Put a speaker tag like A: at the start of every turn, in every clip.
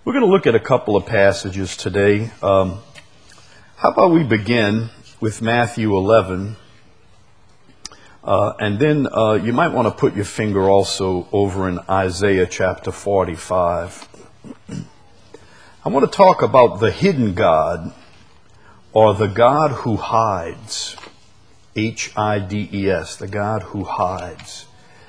A: We're going to look at a couple of passages today. How about we begin with Matthew 11, and then you might want to put your finger also over in Isaiah chapter 45. I want to talk about the hidden God, or the God who hides. H-I-D-E-S, the God who hides.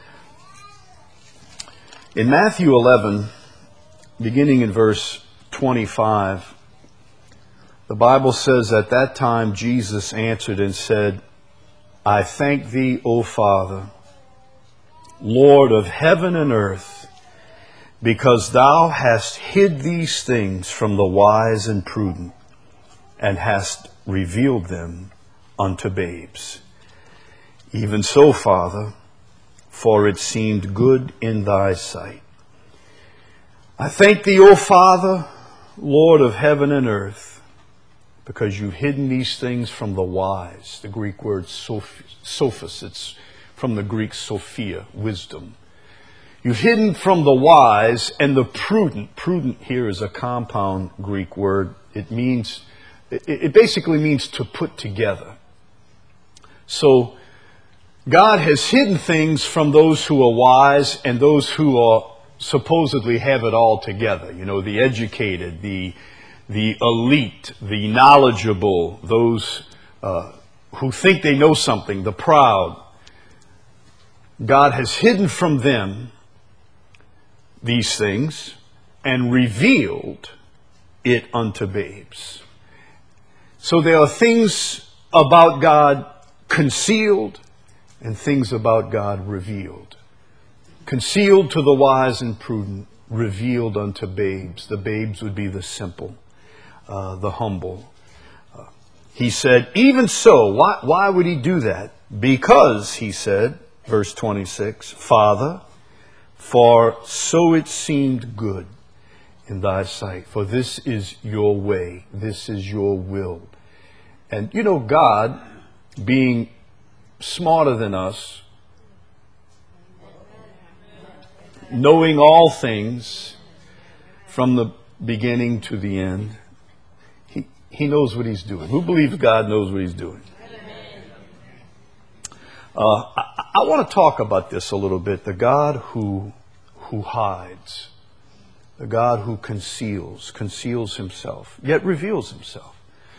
A: In Matthew 11, beginning in verse 25, the Bible says, "At that time Jesus answered and said, I thank thee, O Father, Lord of heaven and earth, because thou hast hid these things from the wise and prudent, and hast revealed them unto babes. Even so, Father, for it seemed good in thy sight. I thank thee, O Father, Lord of heaven and earth, because you've hidden these things from the wise." The Greek word sophos, it's from the Greek Sophia, wisdom. You've hidden from the wise and the prudent. Prudent here is a compound Greek word. It basically means to put together. So God has hidden things from those who are wise and those who are supposedly have it all together. You know, the educated, the elite, the knowledgeable, those who think they know something, the proud. God has hidden from them these things and revealed it unto babes. So there are things about God concealed and things about God revealed. Concealed to the wise and prudent, revealed unto babes. The babes would be the simple, the humble. He said, even so, why would he do that? Because, he said, verse 26, Father, for so it seemed good in thy sight. For this is your way. This is your will. And you know, God, being smarter than us, knowing all things from the beginning to the end, he knows what he's doing. Who believes God knows what he's doing? I want to talk about this a little bit. The God who hides. The God who conceals himself, yet reveals himself.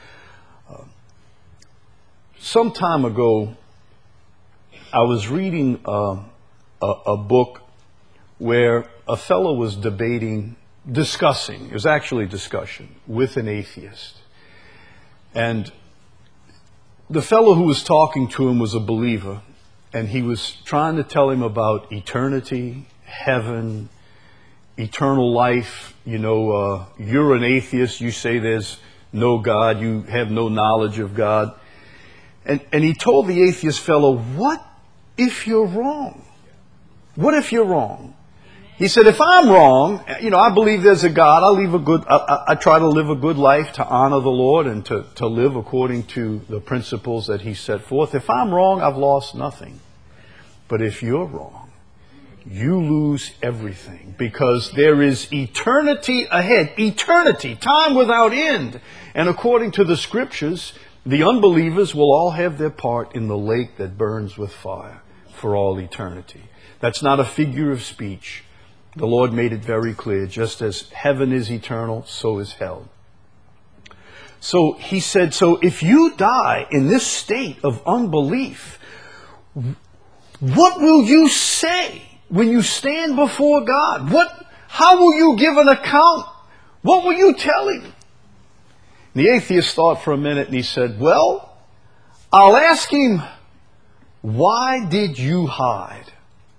A: Some time ago, I was reading a book where a fellow was discussing, it was actually a discussion with an atheist. And the fellow who was talking to him was a believer, and he was trying to tell him about eternity, heaven, eternal life. You know, you're an atheist, you say there's no God, you have no knowledge of God. And he told the atheist fellow, what if you're wrong? What if you're wrong? He said, if I'm wrong, you know, I believe there's a God. I try to live a good life to honor the Lord and to live according to the principles that he set forth. If I'm wrong, I've lost nothing. But if you're wrong, you lose everything, because there is eternity ahead. Eternity, time without end. And according to the scriptures, the unbelievers will all have their part in the lake that burns with fire for all eternity. That's not a figure of speech. The Lord made it very clear. Just as heaven is eternal, so is hell. So he said, so if you die in this state of unbelief, what will you say when you stand before God? How will you give an account? What will you tell him? The atheist thought for a minute and he said, well, I'll ask him, why did you hide?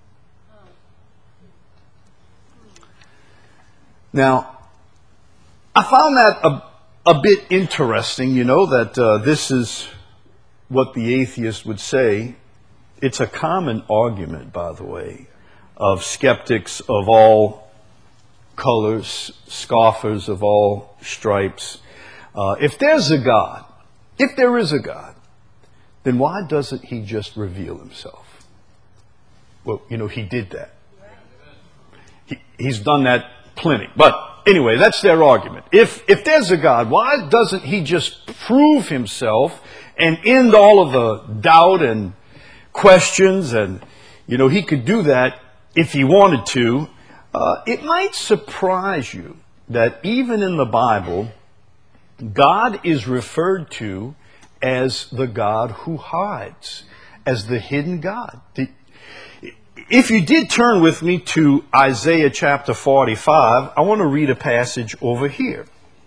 A: Now, I found that a bit interesting, you know, that this is what the atheist would say. It's a common argument, by the way, of skeptics of all colors, scoffers of all stripes. If there's a God, if there is a God, then why doesn't he just reveal himself? Well, you know, he did that. He's done that plenty. But anyway, that's their argument. If there's a God, why doesn't he just prove himself and end all of the doubt and questions? And, he could do that if he wanted to. It might surprise you that even in the Bible, God is referred to as the God who hides, as the hidden God. If you did turn with me to Isaiah chapter 45, I want to read a passage over here.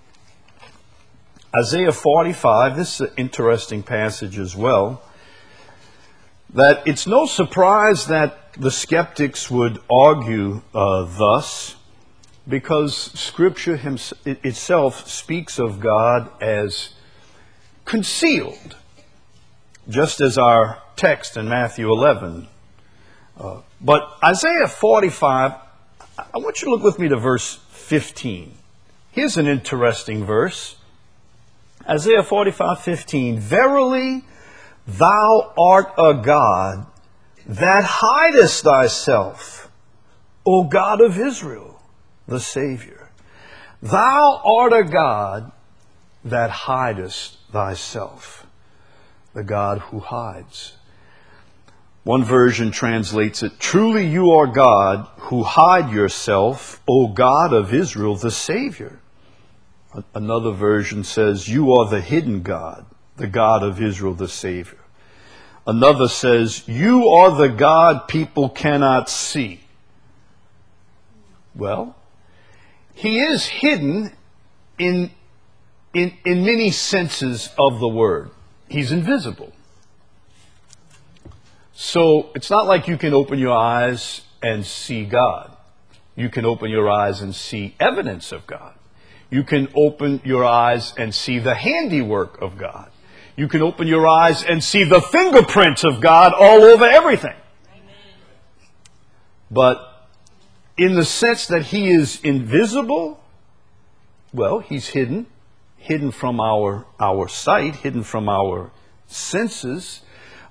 A: Isaiah 45, this is an interesting passage as well, that it's no surprise that the skeptics would argue thus, because Scripture itself speaks of God as concealed, just as our text in Matthew 11. But Isaiah 45, I want you to look with me to verse 15. Here's an interesting verse. Isaiah 45:15. Verily, thou art a God that hidest thyself, O God of Israel, the Savior. Thou art a God that hidest thyself, the God who hides. One version translates it, truly you are God who hide yourself, O God of Israel, the Savior. Another version says, you are the hidden God, the God of Israel, the Savior. Another says, you are the God people cannot see. Well, he is hidden in many senses of the word. He's invisible. So it's not like you can open your eyes and see God. You can open your eyes and see evidence of God. You can open your eyes and see the handiwork of God. You can open your eyes and see the fingerprints of God all over everything. But in the sense that he is invisible, well, he's hidden from our sight, hidden from our senses.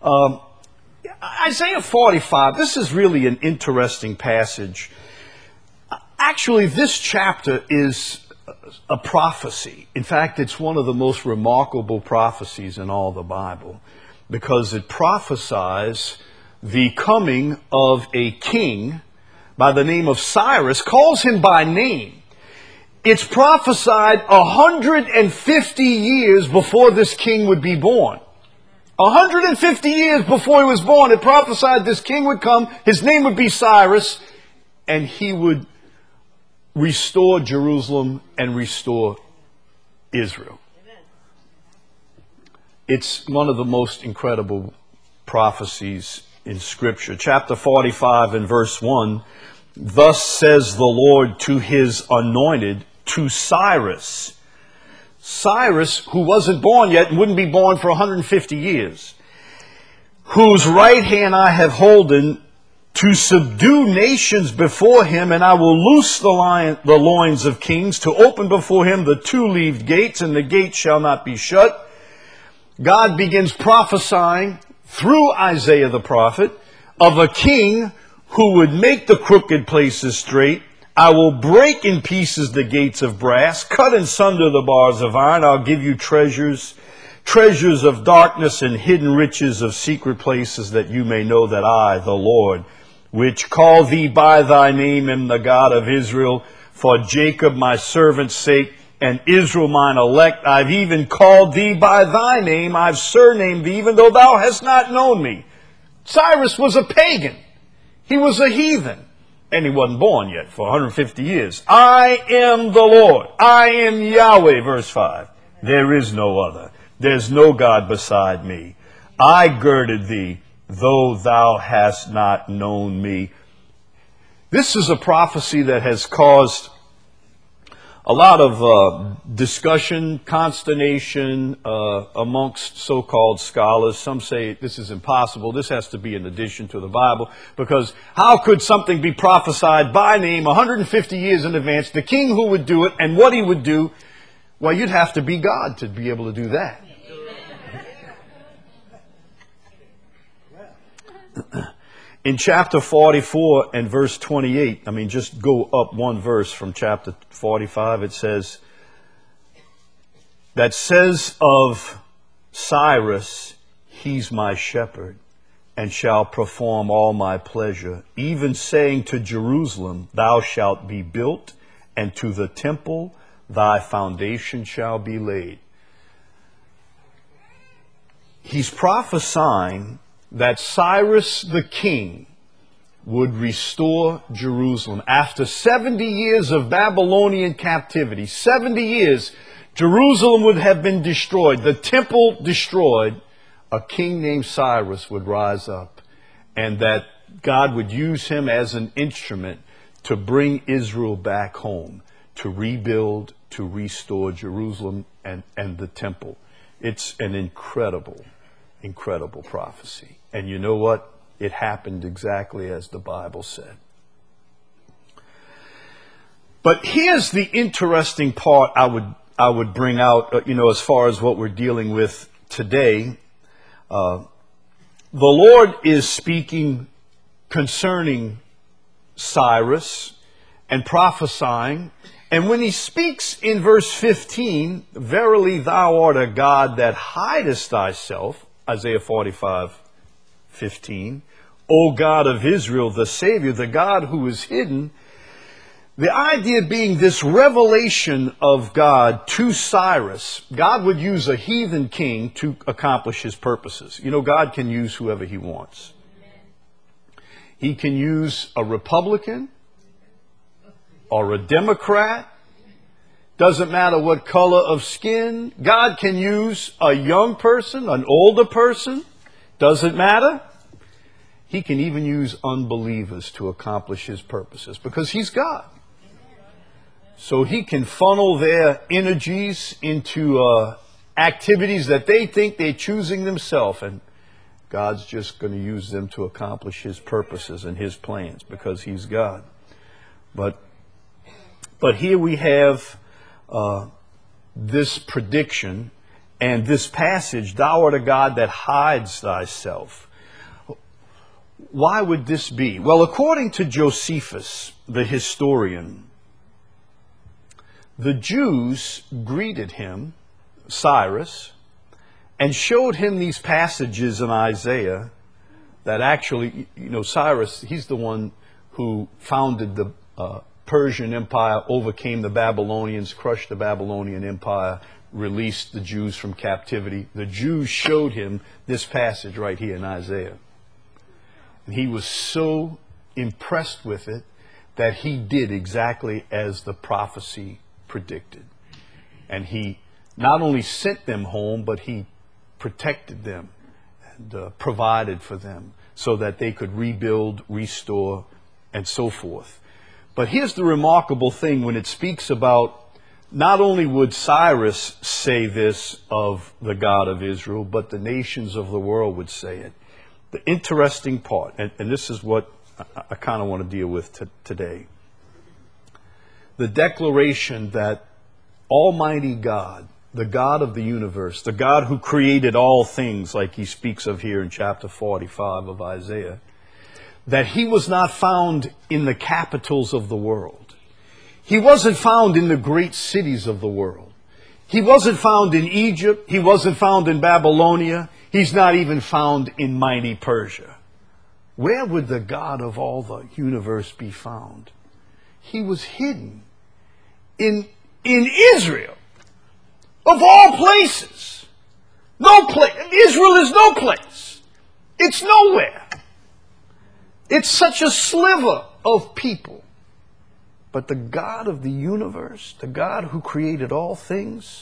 A: Isaiah 45, this is really an interesting passage. Actually, this chapter is a prophecy. In fact, it's one of the most remarkable prophecies in all the Bible, because it prophesies the coming of a king by the name of Cyrus, calls him by name. It's prophesied 150 years before this king would be born. 150 years before he was born, it prophesied this king would come, his name would be Cyrus, and he would restore Jerusalem and restore Israel. It's one of the most incredible prophecies in Scripture. Chapter 45 and verse 1, thus says the Lord to his anointed, to Cyrus. Cyrus, who wasn't born yet and wouldn't be born for 150 years, whose right hand I have holden, to subdue nations before him, and I will loose the loins of kings, to open before him the two-leaved gates, and the gates shall not be shut. God begins prophesying through Isaiah the prophet of a king who would make the crooked places straight. I will break in pieces the gates of brass, cut in sunder the bars of iron. I'll give you treasures of darkness and hidden riches of secret places, that you may know that I, the Lord, which call thee by thy name, am the God of Israel. For Jacob my servant's sake, and Israel mine elect, I've even called thee by thy name. I've surnamed thee, even though thou hast not known me. Cyrus was a pagan. He was a heathen. And he wasn't born yet for 150 years. I am the Lord. I am Yahweh, verse 5. There is no other. There's no God beside me. I girded thee, though thou hast not known me. This is a prophecy that has caused a lot of discussion, consternation amongst so-called scholars. Some say this is impossible. This has to be in addition to the Bible, because how could something be prophesied by name 150 years in advance, the king who would do it and what he would do? Well, you'd have to be God to be able to do that. In chapter 44 and verse 28, just go up one verse from chapter 45, it says, that says of Cyrus, he's my shepherd, and shall perform all my pleasure, even saying to Jerusalem, thou shalt be built, and to the temple thy foundation shall be laid. He's prophesying that Cyrus the king would restore Jerusalem. After 70 years of Babylonian captivity, 70 years, Jerusalem would have been destroyed, the temple destroyed. A king named Cyrus would rise up, and that God would use him as an instrument to bring Israel back home, to rebuild, to restore Jerusalem and the temple. It's an incredible, incredible prophecy. And you know what? It happened exactly as the Bible said. But here's the interesting part I would bring out, as far as what we're dealing with today. The Lord is speaking concerning Cyrus and prophesying. And when he speaks in verse 15, verily thou art a God that hidest thyself, Isaiah 45:15, O God of Israel, the Savior, the God who is hidden. The idea being this revelation of God to Cyrus. God would use a heathen king to accomplish his purposes. God can use whoever he wants. He can use a Republican or a Democrat. Doesn't matter what color of skin. God can use a young person, an older person. Doesn't matter. He can even use unbelievers to accomplish his purposes because he's God. So he can funnel their energies into activities that they think they're choosing themselves. And God's just going to use them to accomplish his purposes and his plans because he's God. But here we have this prediction and this passage, thou art a God that hides thyself. Why would this be? Well, according to Josephus, the historian, the Jews greeted him, Cyrus, and showed him these passages in Isaiah that actually, Cyrus, he's the one who founded the Persian Empire, overcame the Babylonians, crushed the Babylonian Empire, released the Jews from captivity. The Jews showed him this passage right here in Isaiah. And he was so impressed with it that he did exactly as the prophecy predicted. And he not only sent them home, but he protected them and provided for them so that they could rebuild, restore, and so forth. But here's the remarkable thing when it speaks about not only would Cyrus say this of the God of Israel, but the nations of the world would say it. The interesting part, and this is what I kind of want to deal with today. The declaration that Almighty God, the God of the universe, the God who created all things, like he speaks of here in chapter 45 of Isaiah, that he was not found in the capitals of the world. He wasn't found in the great cities of the world. He wasn't found in Egypt. He wasn't found in Babylonia. He's not even found in mighty Persia. Where would the God of all the universe be found? He was hidden in Israel, of all places. No place. Israel is no place. It's nowhere. It's such a sliver of people. But the God of the universe, the God who created all things,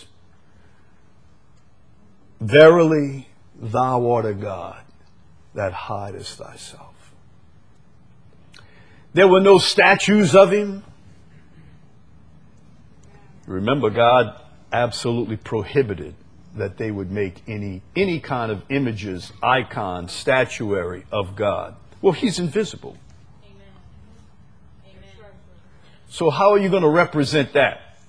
A: verily thou art a God that hidest thyself. There were no statues of him. Remember, God absolutely prohibited that they would make any kind of images, icons, statuary of God. Well, he's invisible. Amen. Amen. So how are you going to represent that?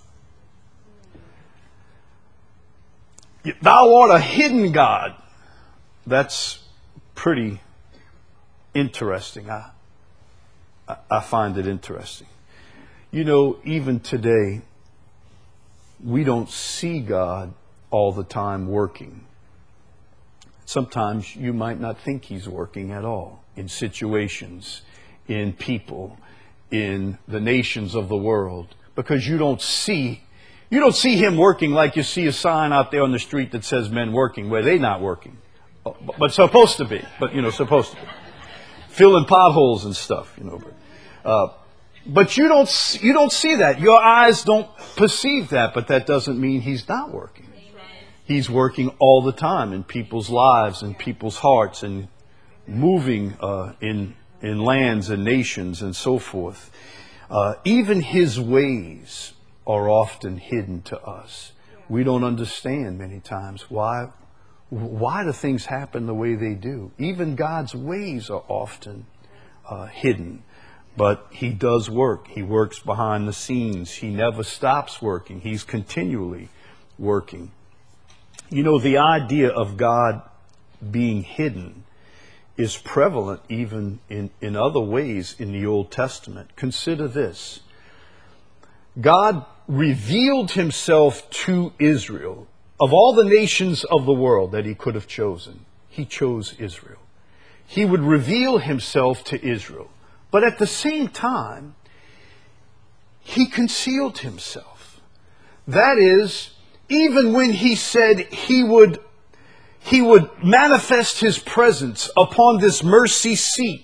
A: Thou art a hidden God. That's pretty interesting. I find it interesting. You know, even today, we don't see God all the time working. Sometimes you might not think He's working at all in situations, in people, in the nations of the world, because you don't see Him working like you see a sign out there on the street that says men working, where they're not working. But supposed to be. Supposed to be. Filling potholes and stuff, But you don't see that. Your eyes don't perceive that, but that doesn't mean He's not working. He's working all the time in people's lives and people's hearts, and moving in lands and nations and so forth. Even His ways are often hidden to us. We don't understand many times why do things happen the way they do. Even God's ways are often hidden. But He does work. He works behind the scenes. He never stops working. He's continually working. You know, the idea of God being hidden is prevalent even in other ways in the Old Testament. Consider this. God revealed Himself to Israel. Of all the nations of the world that He could have chosen, He chose Israel. He would reveal Himself to Israel. But at the same time, He concealed Himself. That is, even when He said He would manifest His presence upon this mercy seat,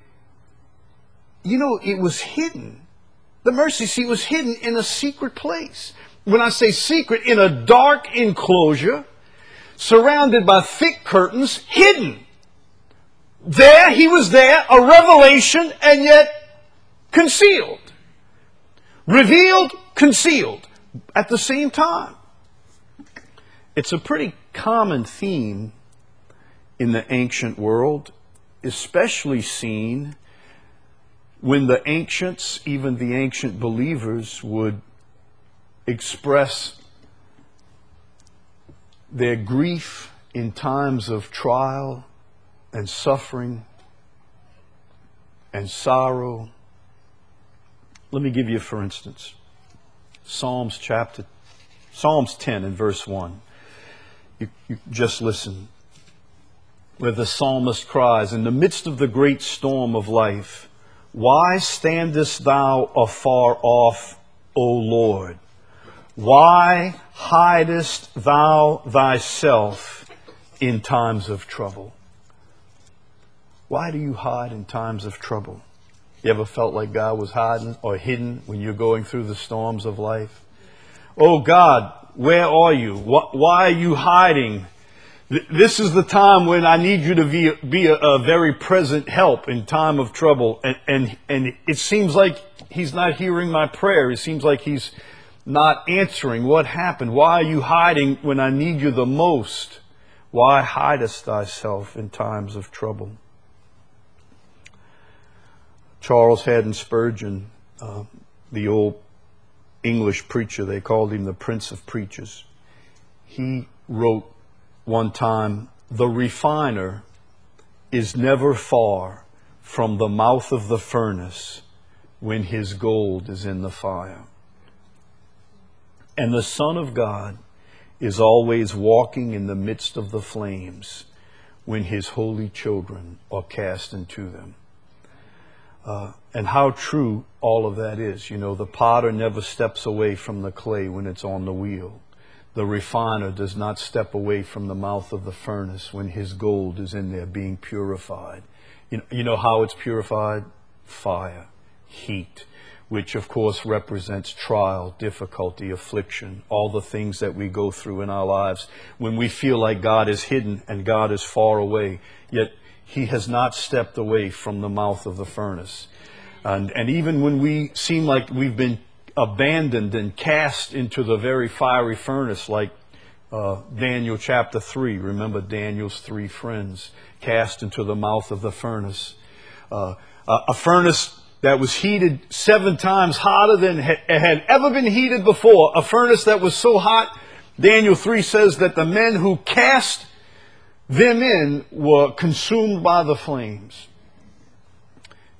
A: it was hidden. The mercy seat was hidden in a secret place. When I say secret, in a dark enclosure, surrounded by thick curtains, hidden. There, He was there, a revelation, and yet concealed. Revealed, concealed, at the same time. It's a pretty common theme in the ancient world, especially seen when the ancients, even the ancient believers, would express their grief in times of trial and suffering and sorrow. Let me give you, for instance, Psalms 10 and verse 1. You just listen. Where the psalmist cries, in the midst of the great storm of life, why standest thou afar off, O Lord? Why hidest thou thyself in times of trouble? Why do you hide in times of trouble? You ever felt like God was hiding or hidden when you're going through the storms of life? Oh God, where are you? Why are you hiding? This is the time when I need you to be a very present help in time of trouble. And it seems like He's not hearing my prayer. It seems like He's not answering. What happened? Why are you hiding when I need you the most? Why hidest thyself in times of trouble? Charles Haddon Spurgeon, the old English preacher, they called him the Prince of Preachers. He wrote one time, the refiner is never far from the mouth of the furnace when his gold is in the fire. And the Son of God is always walking in the midst of the flames when His holy children are cast into them. And how true all of that is. The potter never steps away from the clay when it's on the wheel. The refiner does not step away from the mouth of the furnace when his gold is in there being purified. You know how it's purified? Fire, heat, which of course represents trial, difficulty, affliction, all the things that we go through in our lives when we feel like God is hidden and God is far away, yet He has not stepped away from the mouth of the furnace. And even when we seem like we've been abandoned and cast into the very fiery furnace, like Daniel chapter 3. Remember Daniel's 3 friends cast into the mouth of the furnace. A furnace that was heated 7 times hotter than had ever been heated before. A furnace that was so hot, Daniel 3 says that the men who cast them in were consumed by the flames.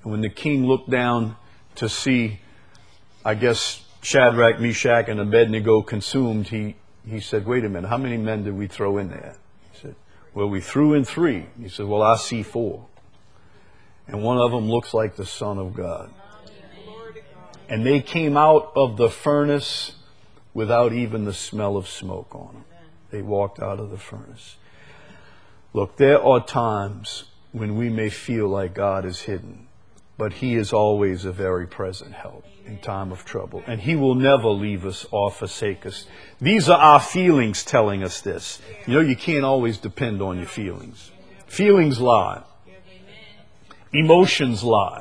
A: And when the king looked down to see, I guess, Shadrach, Meshach, and Abednego consumed, he said, wait a minute, how many men did we throw in there? He said, well, we threw in 3. He said, well, I see 4. And one of them looks like the Son of God. And they came out of the furnace without even the smell of smoke on them. They walked out of the furnace. Look, there are times when we may feel like God is hidden, but He is always a very present help in time of trouble. And He will never leave us or forsake us. These are our feelings telling us this. You know, you can't always depend on your feelings. Feelings lie. Emotions lie.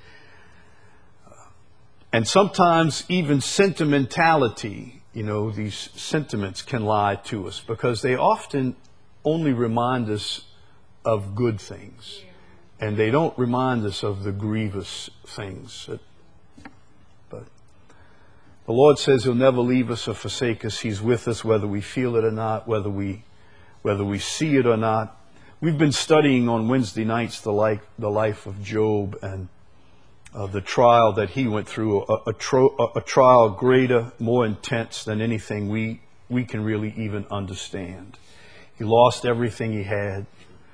A: And sometimes even sentimentality, you know, these sentiments can lie to us because they often only remind us of good things. And they don't remind us of the grievous things. But the Lord says He'll never leave us or forsake us. He's with us whether we feel it or not, whether we see it or not. We've been studying on Wednesday nights the life of Job and the trial that he went through, a trial greater, more intense than anything we can really even understand. He lost everything he had,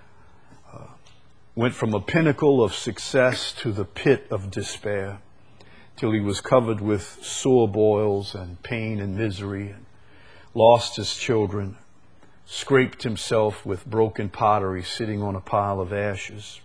A: went from a pinnacle of success to the pit of despair, till he was covered with sore boils and pain and misery, and lost his children, scraped himself with broken pottery sitting on a pile of ashes.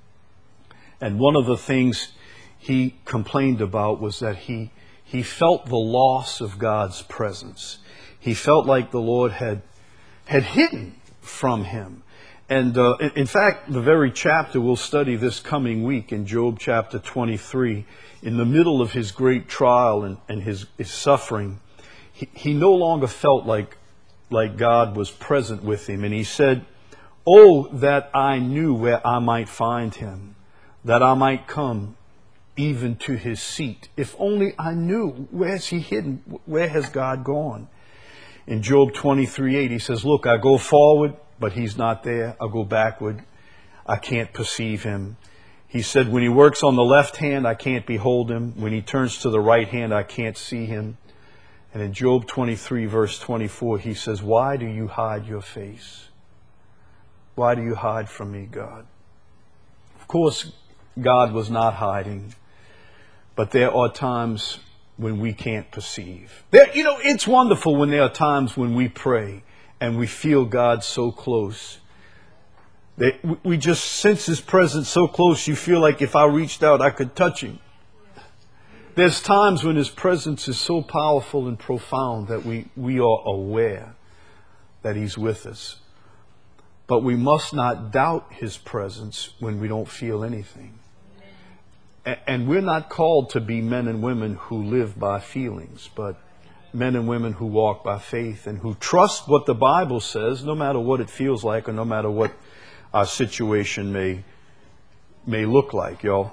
A: And one of the things he complained about was that he felt the loss of God's presence. He felt like the Lord had hidden from him. And in fact, the very chapter we'll study this coming week in Job chapter 23, in the middle of his great trial and his suffering, he no longer felt like God was present with him. And he said, "Oh, that I knew where I might find him, that I might come even to his seat. If only I knew, where's he hidden? Where has God gone?" In Job 23:8, he says, "Look, I go forward, but he's not there. I go backward. I can't perceive him." He said, "When he works on the left hand, I can't behold him. When he turns to the right hand, I can't see him." And in Job 23, verse 24, he says, "Why do you hide your face? Why do you hide from me, God?" Of course, God was not hiding, but there are times when we can't perceive. It's wonderful when there are times when we pray and we feel God so close. We just sense His presence so close, you feel like if I reached out, I could touch Him. There's times when His presence is so powerful and profound that we are aware that He's with us. But we must not doubt His presence when we don't feel anything. And we're not called to be men and women who live by feelings, but men and women who walk by faith and who trust what the Bible says, no matter what it feels like or no matter what our situation may look like. Y'all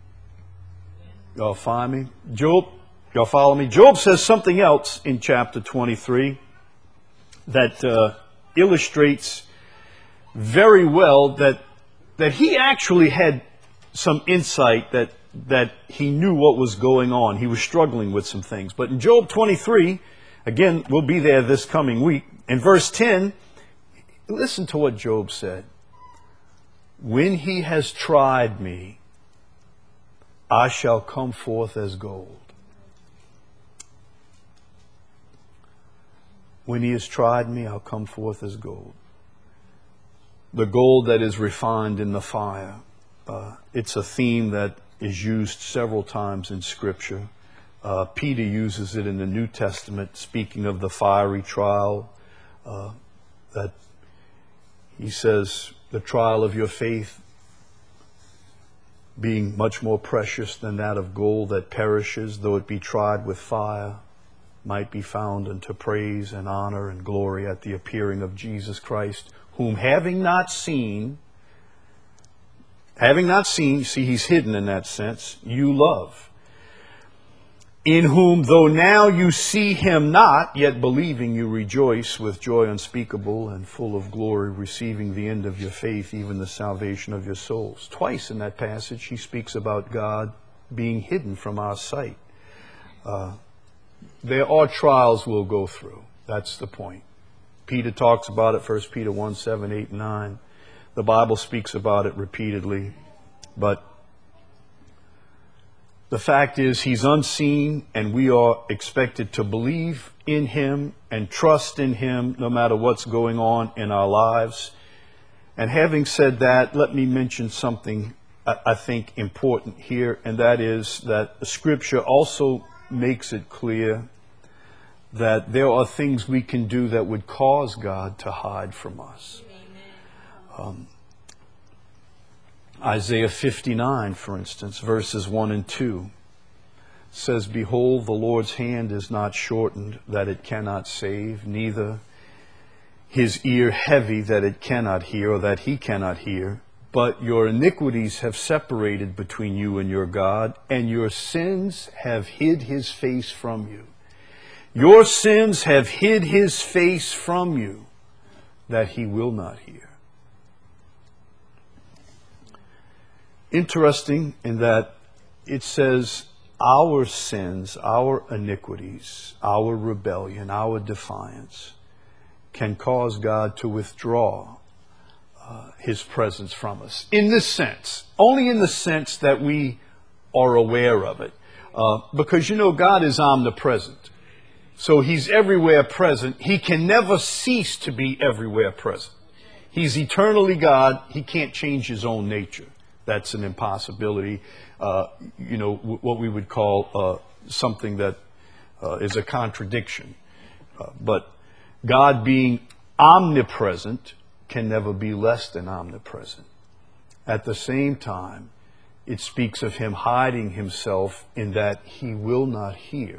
A: find me? Job, y'all follow me? Job says something else in chapter 23 that illustrates very well that he actually had some insight that he knew what was going on. He was struggling with some things. But in Job 23, again, we'll be there this coming week. In verse 10, listen to what Job said. "When he has tried me, I shall come forth as gold." When he has tried me, I'll come forth as gold. The gold that is refined in the fire. It's a theme that is used several times in Scripture. Peter uses it in the New Testament, speaking of the fiery trial, that he says, "The trial of your faith being much more precious than that of gold that perishes, though it be tried with fire, might be found unto praise and honor and glory at the appearing of Jesus Christ, whom having not seen," see, he's hidden in that sense, "you love." in whom, though now you see him not, yet believing you rejoice with joy unspeakable and full of glory, receiving the end of your faith, even the salvation of your souls. Twice in that passage, he speaks about God being hidden from our sight. There are trials we'll go through. That's the point. Peter talks about it, 1 Peter 1, 7, 8, 9. The Bible speaks about it repeatedly. But the fact is, he's unseen, and we are expected to believe in him and trust in him no matter what's going on in our lives. And having said that, let me mention something I think important here, and that is that the Scripture also makes it clear that there are things we can do that would cause God to hide from us. Isaiah 59, for instance, verses 1 and 2 says, Behold, the Lord's hand is not shortened that it cannot save, neither his ear heavy that it cannot hear, or that he cannot hear. But your iniquities have separated between you and your God, and your sins have hid his face from you. Your sins have hid his face from you, that he will not hear. Interesting in that it says our sins, our iniquities, our rebellion, our defiance can cause God to withdraw his presence from us. In this sense, only in the sense that we are aware of it. Because God is omnipresent. So he's everywhere present. He can never cease to be everywhere present. He's eternally God. He can't change his own nature. That's an impossibility. What we would call something that is a contradiction. But God being omnipresent can never be less than omnipresent. At the same time, it speaks of him hiding himself in that he will not hear.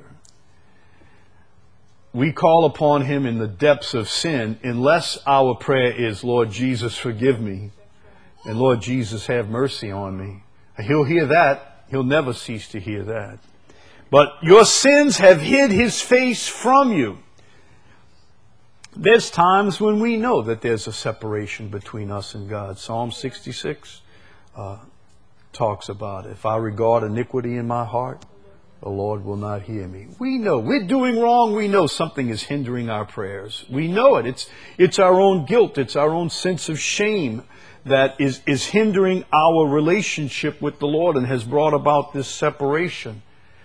A: We call upon him in the depths of sin unless our prayer is, Lord Jesus, forgive me. And Lord Jesus, have mercy on me. He'll hear that. He'll never cease to hear that. But your sins have hid his face from you. There's times when we know that there's a separation between us and God. Psalm 66 talks about it. If I regard iniquity in my heart, the Lord will not hear me. We know we're doing wrong. We know something is hindering our prayers. We know it. It's our own guilt. It's our own sense of shame that is hindering our relationship with the Lord and has brought about this separation.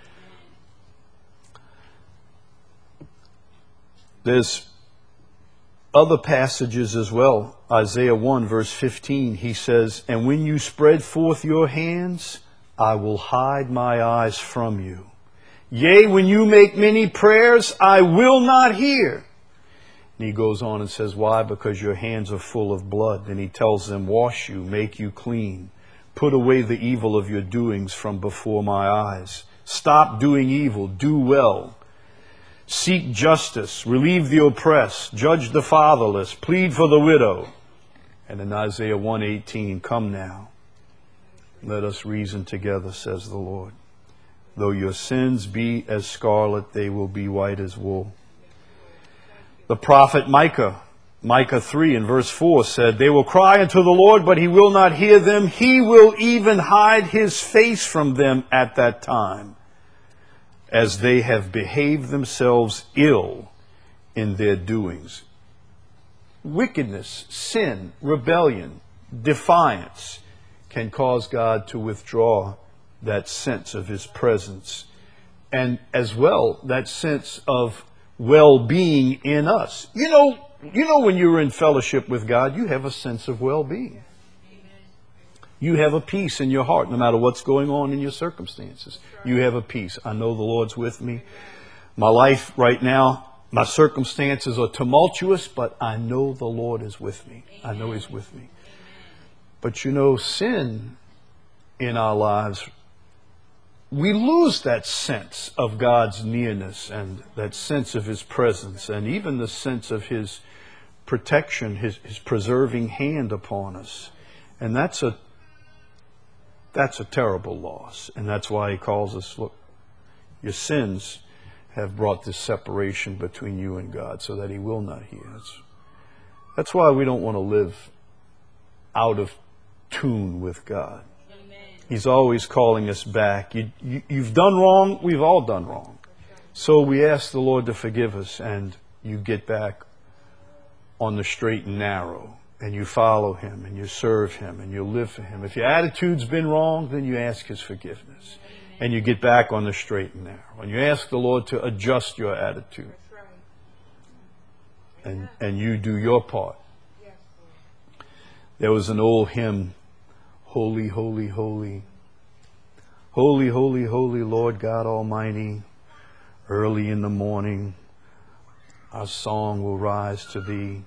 A: There's other passages as well. Isaiah 1 verse 15, he says, And when you spread forth your hands, I will hide my eyes from you. Yea, when you make many prayers, I will not hear. And he goes on and says, Why? Because your hands are full of blood. And he tells them, Wash you, make you clean. Put away the evil of your doings from before my eyes. Stop doing evil, do well. Seek justice, relieve the oppressed, judge the fatherless, plead for the widow. And in Isaiah 1:18, Come now, let us reason together, says the Lord. Though your sins be as scarlet, they will be white as wool. The prophet Micah 3 in verse 4 said, They will cry unto the Lord, but he will not hear them. He will even hide his face from them at that time, as they have behaved themselves ill in their doings. Wickedness, sin, rebellion, defiance can cause God to withdraw that sense of his presence, and as well that sense of well-being in us. You know when you're in fellowship with God, you have a sense of well-being. You have a peace in your heart no matter what's going on in your circumstances. You have a peace. I know the Lord's with me. My life right now, my circumstances are tumultuous, but I know the Lord is with me. I know he's with me. But sin in our lives, we lose that sense of God's nearness and that sense of his presence and even the sense of his protection, his preserving hand upon us. And that's a terrible loss. And that's why he calls us, look, Your sins have brought this separation between you and God so that He will not hear. That's why we don't want to live out of tune with God. He's always calling us back. You've done wrong. We've all done wrong. So we ask the Lord to forgive us, and you get back on the straight and narrow, and you follow Him, and you serve Him, and you live for Him. If your attitude's been wrong, then you ask His forgiveness, and you get back on the straight and narrow, and you ask the Lord to adjust your attitude, and you do your part. There was an old hymn, Holy, holy, holy, holy, holy, holy, Lord God Almighty. Early in the morning, our song will rise to Thee.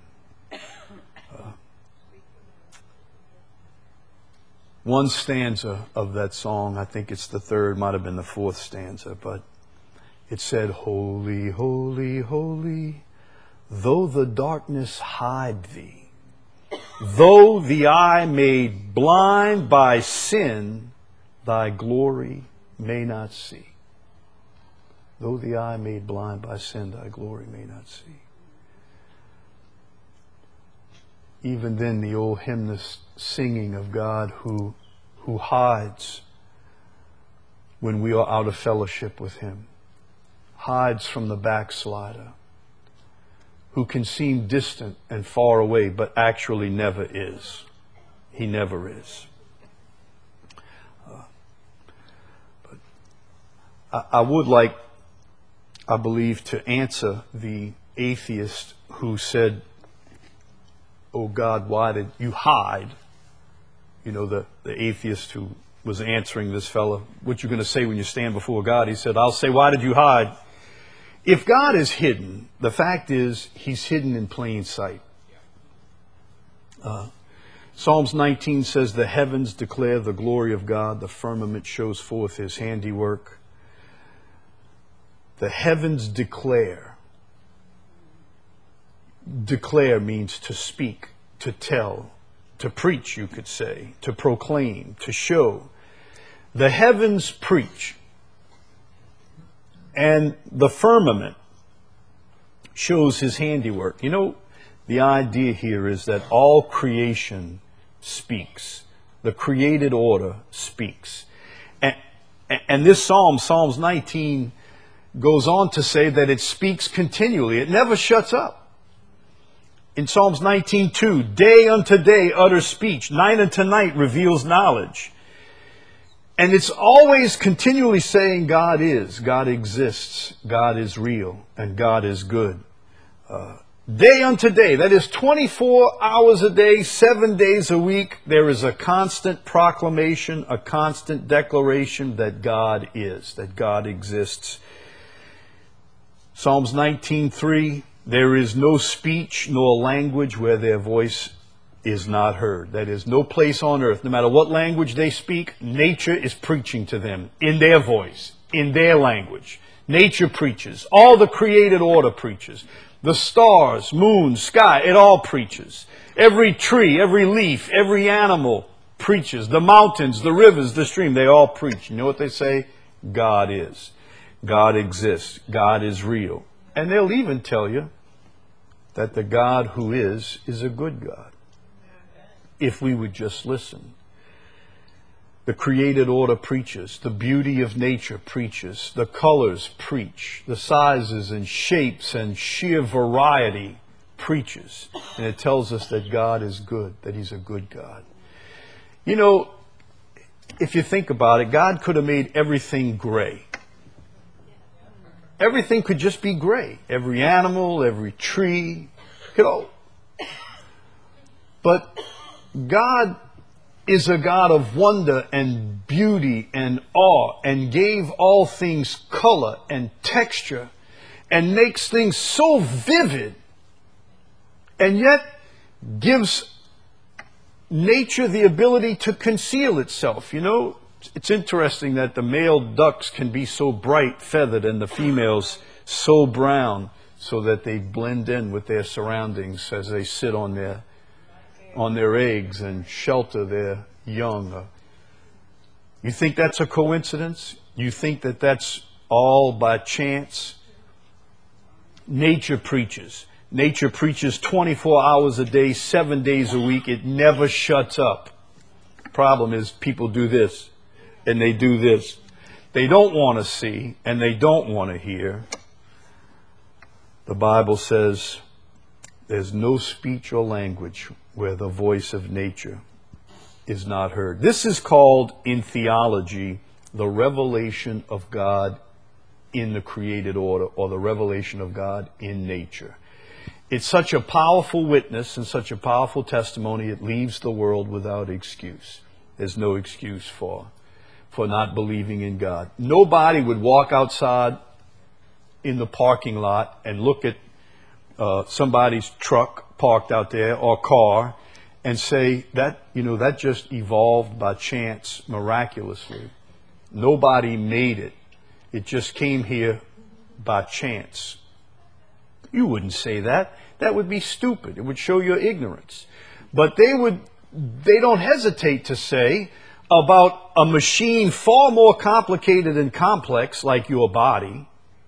A: One stanza of that song, I think it's the third, might have been the fourth stanza, but it said, Holy, holy, holy, though the darkness hide Thee, though the eye made blind by sin, Thy glory may not see. Though the eye made blind by sin, Thy glory may not see. Even then, the old hymnist singing of God who hides when we are out of fellowship with Him, hides from the backslider, who can seem distant and far away, but actually never is. He never is. But I would like, I believe, to answer the atheist who said, oh God, why did you hide? You know, the atheist who was answering this fellow, what you going to say when you stand before God? He said, I'll say, why did you hide? If God is hidden, the fact is He's hidden in plain sight. Psalms 19 says, the heavens declare the glory of God. The firmament shows forth His handiwork. The heavens declare. Declare means to speak, to tell, to preach, you could say, to proclaim, to show. The heavens preach. And the firmament shows His handiwork. You know, the idea here is that all creation speaks. The created order speaks. And this psalm, Psalms 19, goes on to say that it speaks continually. It never shuts up. In Psalms 19:2, day unto day utters speech, night unto night reveals knowledge. And it's always continually saying God is, God exists, God is real, and God is good. Day unto day, that is 24 hours a day, 7 days a week, there is a constant proclamation, a constant declaration that God is, that God exists. Psalms 19:3, there is no speech nor language where their voice is not heard. That is, no place on earth, no matter what language they speak, nature is preaching to them in their voice, in their language. Nature preaches. All the created order preaches. The stars, moon, sky, it all preaches. Every tree, every leaf, every animal preaches. The mountains, the rivers, the stream, they all preach. You know what they say? God is. God exists. God is real. And they'll even tell you that the God who is a good God. If we would just listen. The created order preaches. The beauty of nature preaches. The colors preach. The sizes and shapes and sheer variety preaches. And it tells us that God is good, that He's a good God. You know, if you think about it, God could have made everything gray. Everything could just be gray. Every animal, every tree, could all. But God is a God of wonder and beauty and awe, and gave all things color and texture, and makes things so vivid, and yet gives nature the ability to conceal itself. You know, it's interesting that the male ducks can be so bright feathered and the females so brown, so that they blend in with their surroundings as they sit on their eggs and shelter their young. You think that's a coincidence? You think that that's all by chance. Nature preaches. Nature preaches 24 hours a day, 7 days a week. It never shuts up. Problem is, people do this and they do this. They don't want to see and they don't want to hear. The Bible says there's no speech or language where the voice of nature is not heard. This is called, in theology, the revelation of God in the created order, or the revelation of God in nature. It's such a powerful witness and such a powerful testimony, it leaves the world without excuse. There's no excuse for not believing in God. Nobody would walk outside in the parking lot and look at somebody's truck parked out there or car and say that, that just evolved by chance miraculously. Nobody made it. It just came here by chance. You wouldn't say that. That would be stupid. It would show your ignorance. But they don't hesitate to say about a machine far more complicated and complex like your body,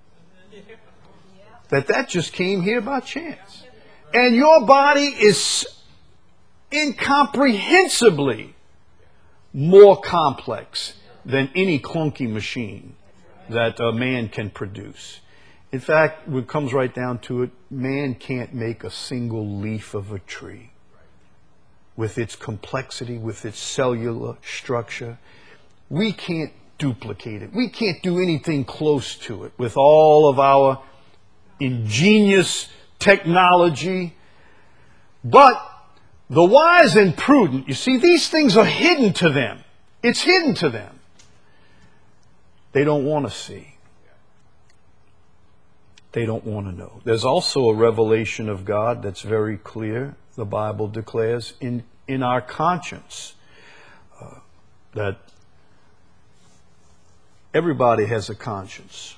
A: that just came here by chance. And your body is incomprehensibly more complex than any clunky machine that a man can produce. In fact, when it comes right down to it, man can't make a single leaf of a tree with its complexity, with its cellular structure. We can't duplicate it. We can't do anything close to it with all of our ingenious technology. But the wise and prudent, you see, these things are hidden to them. It's hidden to them. They don't want to see. They don't want to know. There's also a revelation of God that's very clear, the Bible declares, in our conscience. That everybody has a conscience.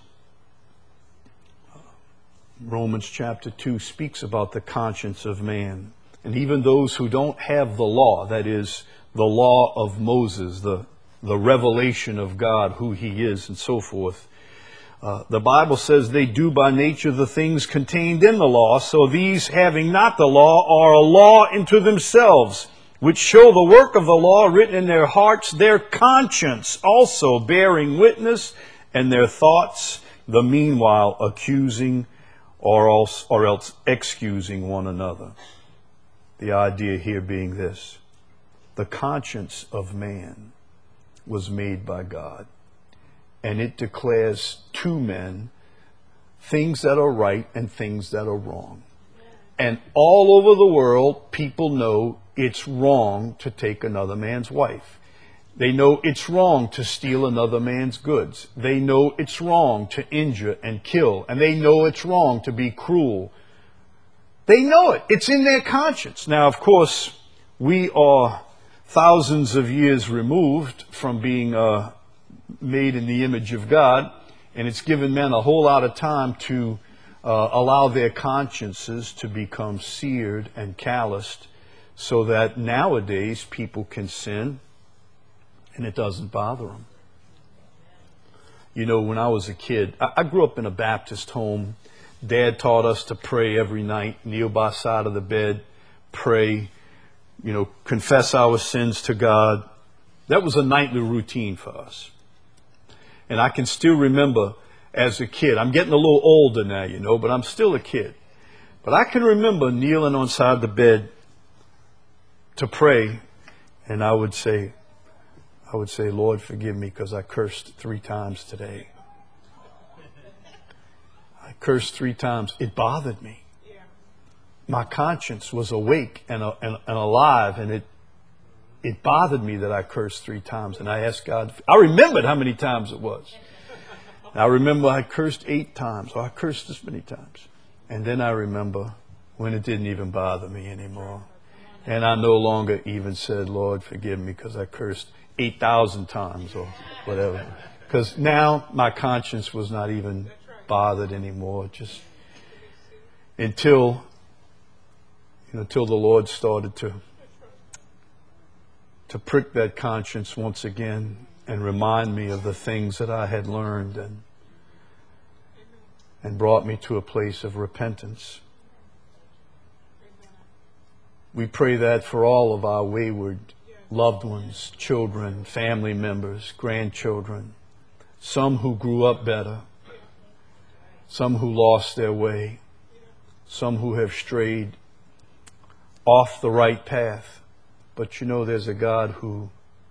A: Romans chapter 2 speaks about the conscience of man. And even those who don't have the law, that is, the law of Moses, the revelation of God, who he is, and so forth. The Bible says they do by nature the things contained in the law, so these, having not the law, are a law unto themselves, which show the work of the law written in their hearts, their conscience also bearing witness, and their thoughts the meanwhile accusing or else excusing one another. The idea here being this: the conscience of man was made by God, and it declares to men things that are right and things that are wrong. And all over the world, people know it's wrong to take another man's wife. They know it's wrong to steal another man's goods. They know it's wrong to injure and kill. And they know it's wrong to be cruel. They know it. It's in their conscience. Now, of course, we are thousands of years removed from being made in the image of God, and it's given men a whole lot of time to allow their consciences to become seared and calloused, so that nowadays people can sin and it doesn't bother them. You know, when I was a kid, I grew up in a Baptist home. Dad taught us to pray every night, kneel by the side of the bed, pray, confess our sins to God. That was a nightly routine for us. And I can still remember as a kid, I'm getting a little older now, but I'm still a kid. But I can remember kneeling on the side of the bed to pray, and I would say, Lord, forgive me because I cursed 3 times today. I cursed 3 times. It bothered me. My conscience was awake and alive, and it bothered me that I cursed 3 times. And I asked God, I remembered how many times it was. And I remember I cursed 8 times, or I cursed this many times. And then I remember when it didn't even bother me anymore. And I no longer even said, Lord, forgive me because I cursed 8,000 times or whatever. Because now my conscience was not even bothered anymore. Just until the Lord started to prick that conscience once again and remind me of the things that I had learned. And and brought me to a place of repentance. We pray that for all of our wayward loved ones, children, family members, grandchildren, some who grew up better, some who lost their way, some who have strayed off the right path. But you know there's a God who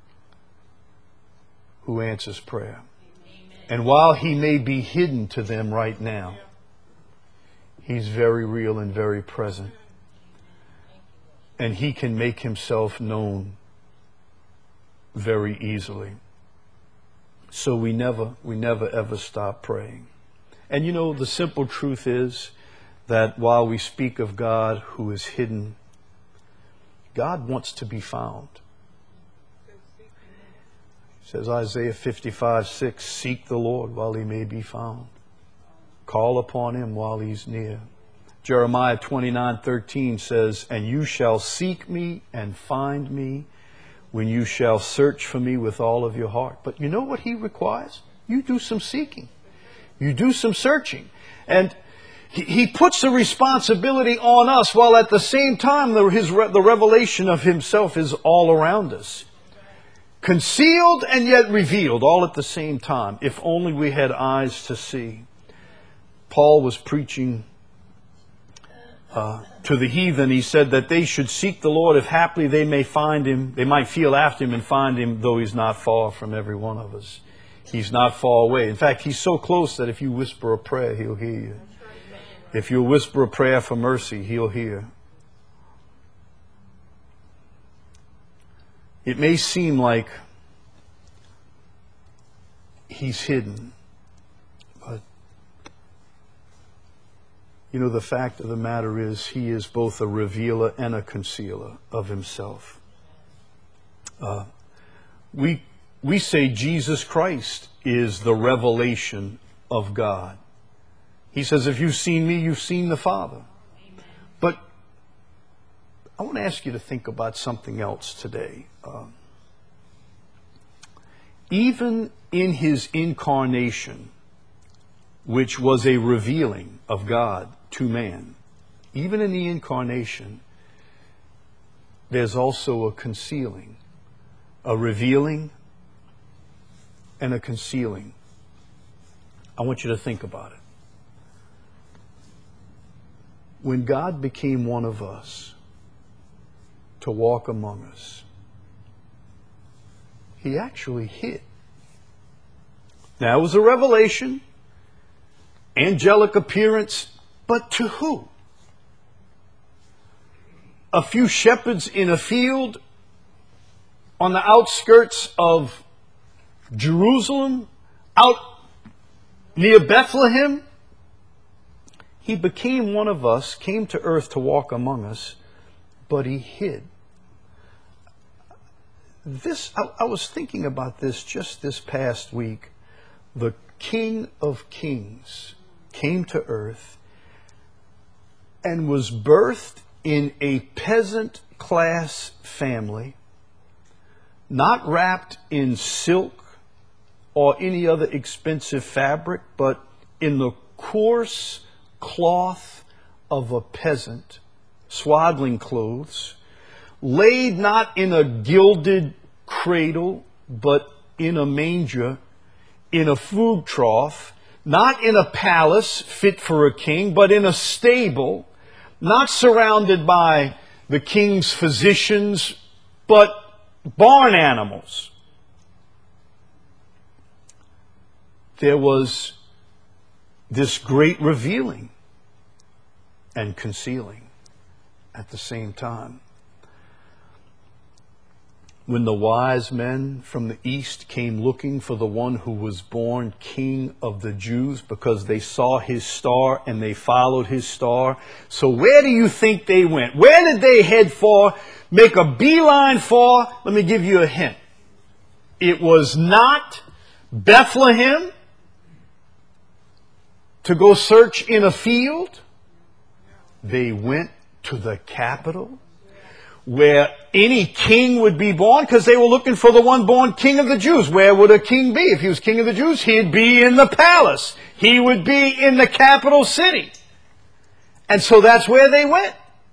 A: answers prayer. And while He may be hidden to them right now, He's very real and very present. And He can make Himself known very easily. So we never ever stop praying. And you know, the simple truth is that while we speak of God who is hidden, God wants to be found. It says Isaiah 55:6, seek the Lord while He may be found. Call upon Him while He's near. Jeremiah 29:13 says, and you shall seek me and find me when you shall search for me with all of your heart. But you know what He requires? You do some seeking. You do some searching. And He puts the responsibility on us, while at the same time the revelation of Himself is all around us. Concealed and yet revealed all at the same time. If only we had eyes to see. Paul was preaching to the heathen. He said that they should seek the Lord if haply they may find Him. They might feel after Him and find Him, though He's not far from every one of us. He's not far away. In fact, He's so close that if you whisper a prayer, He'll hear you. If you whisper a prayer for mercy, He'll hear. It may seem like He's hidden, but you know, the fact of the matter is He is both a revealer and a concealer of Himself. We say Jesus Christ is the revelation of God. He says, if you've seen me, you've seen the Father. Amen. But I want to ask you to think about something else today. Even in His incarnation, which was a revealing of God to man, even in the incarnation, there's also a concealing, a revealing and a concealing. I want you to think about it. When God became one of us to walk among us, He actually hid. Now, it was a revelation, angelic appearance, but to who? A few shepherds in a field on the outskirts of Jerusalem, out near Bethlehem? He became one of us, came to earth to walk among us, but He hid. I was thinking about this just this past week. The King of Kings came to earth and was birthed in a peasant class family, not wrapped in silk or any other expensive fabric, but in the coarse cloth of a peasant, swaddling clothes, laid not in a gilded cradle, but in a manger, in a food trough, not in a palace fit for a king, but in a stable, not surrounded by the king's physicians, but barn animals. There was this great revealing and concealing at the same time. When the wise men from the east came looking for the one who was born King of the Jews, because they saw His star and they followed His star. So where do you think they went? Where did they head for? Make a beeline for? Let me give you a hint. It was not Bethlehem to go search in a field. They went to the capital, where any king would be born, because they were looking for the one born King of the Jews. Where would a king be? If he was King of the Jews, he'd be in the palace. he would be in the capital city. And so that's where they went.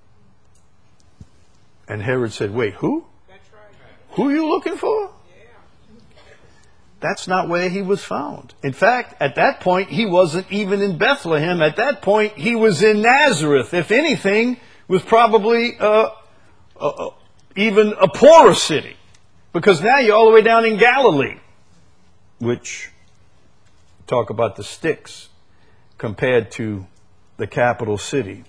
A: And Herod said, wait, who? Who are you looking for? That's not where he was found. In fact, at that point, he wasn't even in Bethlehem. At that point, he was in Nazareth. If anything, was probably even a poorer city. Because now you're all the way down in Galilee. Which, talk about the sticks compared to the capital city.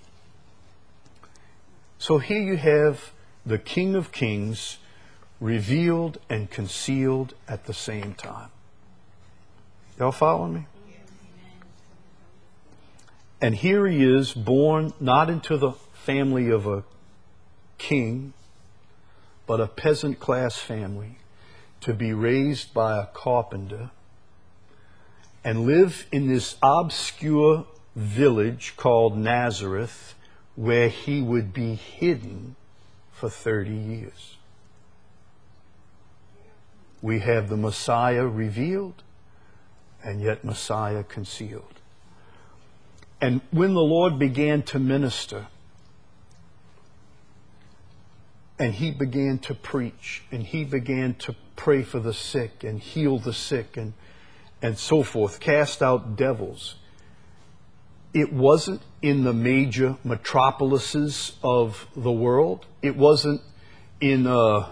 A: So here you have the King of Kings revealed and concealed at the same time. Y'all following me? And here he is, born not into the family of a king, but a peasant class family, to be raised by a carpenter and live in this obscure village called Nazareth, where he would be hidden for 30 years. We have the Messiah revealed, and yet Messiah concealed. And when the Lord began to minister, and he began to preach, and he began to pray for the sick, and heal the sick, and so forth, cast out devils, it wasn't in the major metropolises of the world. It wasn't in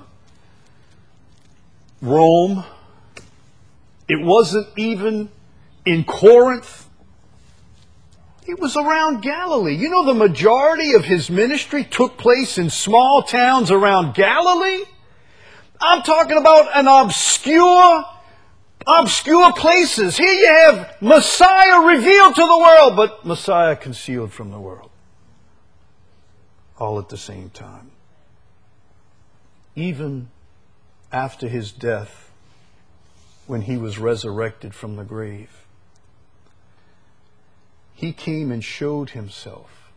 A: Rome. It wasn't even in Corinth. It was around Galilee. You know, the majority of his ministry took place in small towns around Galilee. I'm talking about an obscure places. Here you have Messiah revealed to the world, but Messiah concealed from the world. All at the same time. Even after his death, when he was resurrected from the grave, he came and showed himself.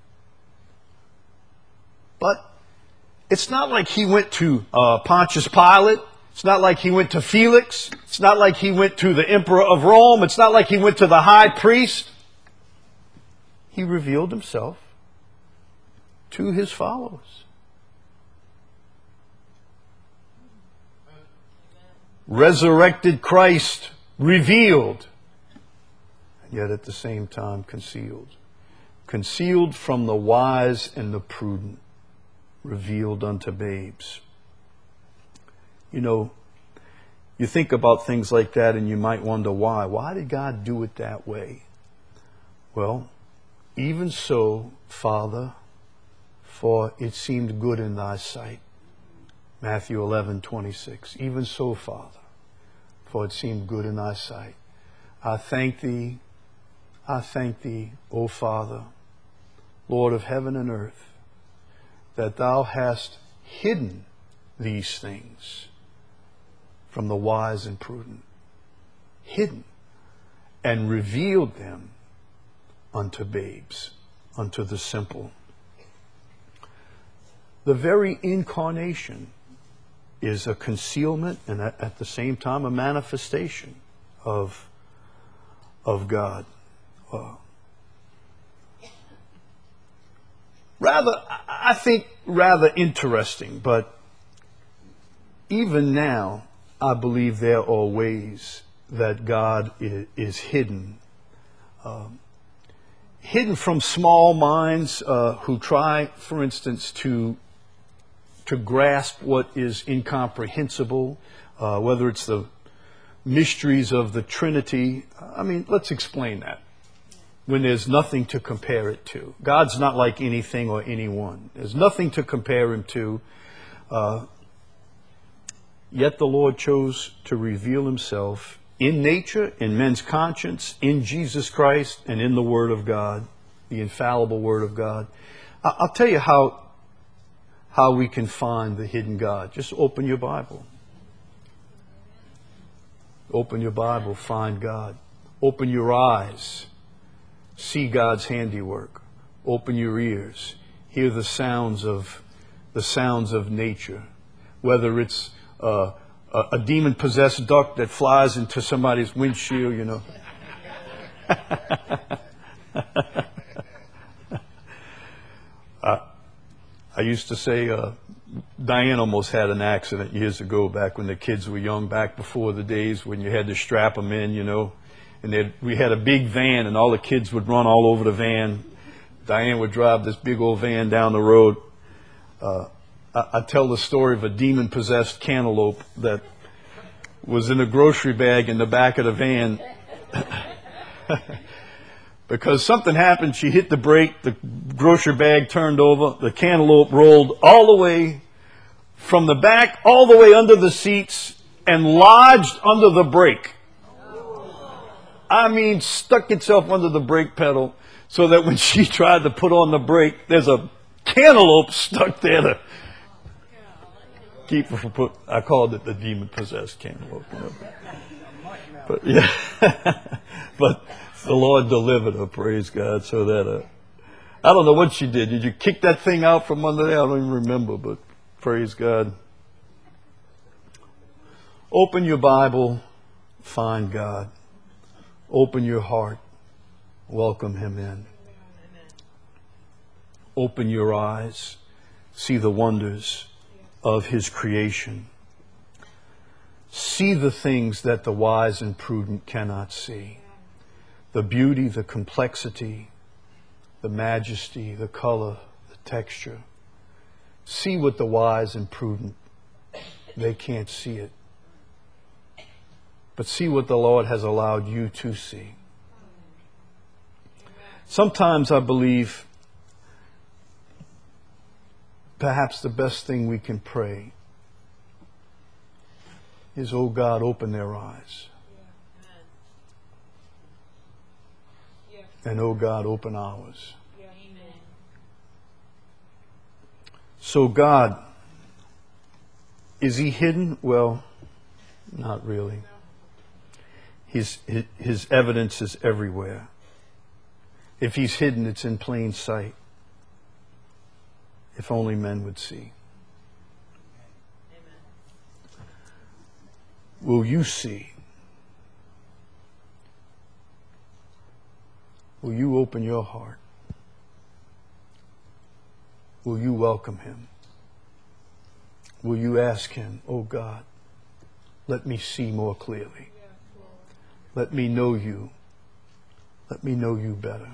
A: But it's not like he went to Pontius Pilate. It's not like he went to Felix. It's not like he went to the emperor of Rome. It's not like he went to the high priest. He revealed himself to his followers. Resurrected Christ revealed, yet at the same time concealed. Concealed from the wise and the prudent, revealed unto babes. You know, you think about things like that and you might wonder why. Why did God do it that way? Well, even so, Father, for it seemed good in thy sight. Matthew 11:26. Even so, Father, for it seemed good in thy sight. I thank thee, O Father, Lord of heaven and earth, that thou hast hidden these things from the wise and prudent. Hidden. And revealed them unto babes, unto the simple. The very incarnation is a concealment and at the same time a manifestation of God. I think rather interesting, but even now I believe there are ways that God is hidden. Hidden from small minds who try, for instance, to grasp what is incomprehensible, whether it's the mysteries of the Trinity. I mean, let's explain that. When there's nothing to compare it to. God's not like anything or anyone. There's nothing to compare him to. Yet the Lord chose to reveal himself in nature, in men's conscience, in Jesus Christ, and in the Word of God, the infallible Word of God. I'll tell you how we can find the hidden God. Just open your Bible. Open your Bible, find God. Open your eyes, see God's handiwork. Open your ears, hear the sounds of nature. Whether it's a demon-possessed duck that flies into somebody's windshield, you know. I used to say Diane almost had an accident years ago, back when the kids were young, back before the days when you had to strap them in, you know. And we had a big van, and all the kids would run all over the van. Diane would drive this big old van down the road. I tell the story of a demon-possessed cantaloupe that was in a grocery bag in the back of the van. Because something happened, she hit the brake, the grocery bag turned over, the cantaloupe rolled all the way from the back, all the way under the seats, and lodged under the brake. I mean, stuck itself under the brake pedal, so that when she tried to put on the brake, there's a cantaloupe stuck there to keep her from put. I called it the demon-possessed cantaloupe. You know. But yeah, but the Lord delivered her, praise God, so that I don't know what she did. Did you kick that thing out from under there? I don't even remember, but praise God. Open your Bible, find God. Open your heart, welcome Him in. Open your eyes, see the wonders of His creation. See the things that the wise and prudent cannot see. The beauty, the complexity, the majesty, the color, the texture. See what the wise and prudent, they can't see it. But see what the Lord has allowed you to see. Sometimes I believe perhaps the best thing we can pray is, oh God, open their eyes. And oh God, open ours. So God, is He hidden? Well, not really. His evidence is everywhere. If He's hidden, it's in plain sight. If only men would see. Will you see? Will you open your heart? Will you welcome Him? Will you ask Him, oh God, let me see more clearly. Let me know You. Let me know You better.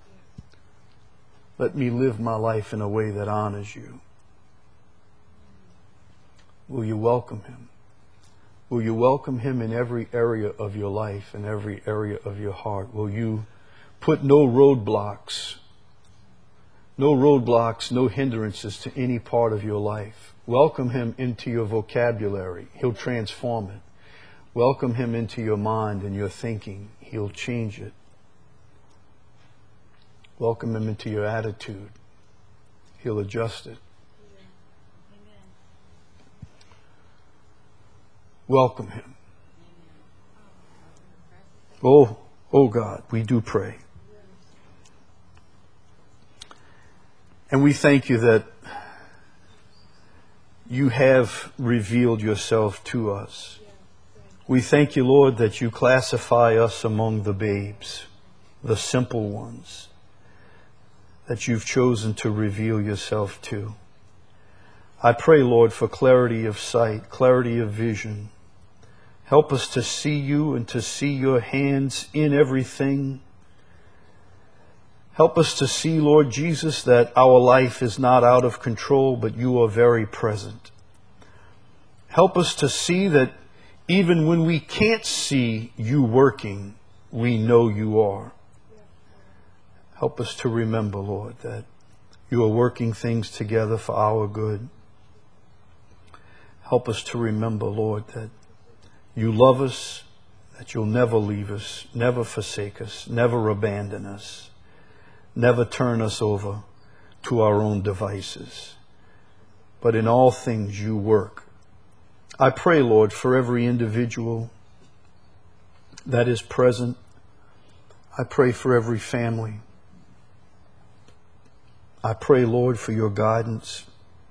A: Let me live my life in a way that honors You. Will you welcome Him? Will you welcome Him in every area of your life, in every area of your heart? Will you put no roadblocks, no hindrances to any part of your life? Welcome Him into your vocabulary. He'll transform it. Welcome Him into your mind and your thinking. He'll change it. Welcome Him into your attitude. He'll adjust it. Welcome Him. Oh God, we do pray. And we thank You that You have revealed Yourself to us. We thank You, Lord, that You classify us among the babes, the simple ones, that You've chosen to reveal Yourself to. I pray, Lord, for clarity of sight, clarity of vision. Help us to see You and to see Your hands in everything. Help us to see, Lord Jesus, that our life is not out of control, but You are very present. Help us to see that even when we can't see You working, we know You are. Help us to remember, Lord, that You are working things together for our good. Help us to remember, Lord, that You love us, that You'll never leave us, never forsake us, never abandon us, never turn us over to our own devices. But in all things You work. I pray, Lord, for every individual that is present. I pray for every family. I pray, Lord, for Your guidance,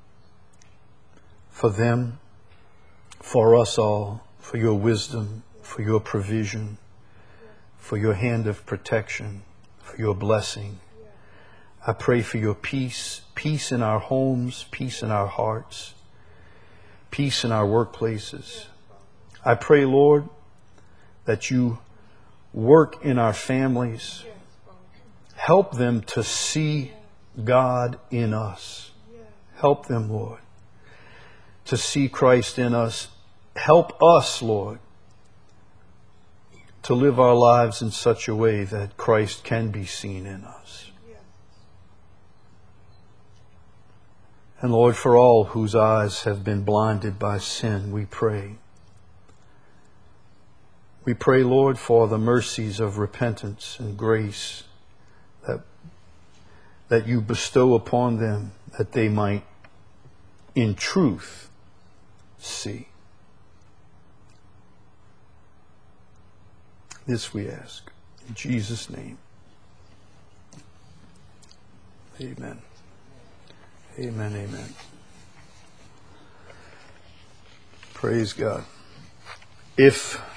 A: for them, for us all, for Your wisdom, for Your provision, for your hand of protection, for your blessing. I pray for your peace, peace in our homes, peace in our hearts, peace in our workplaces. I pray, Lord, that you work in our families. Help them to see God in us. Help them, Lord, to see Christ in us. Help us, Lord, to live our lives in such a way that Christ can be seen in us. And Lord, for all whose eyes have been blinded by sin, we pray. We pray, Lord, for the mercies of repentance and grace that you bestow upon them, that they might in truth see. This we ask in Jesus' name. Amen. Amen, amen. Praise God. If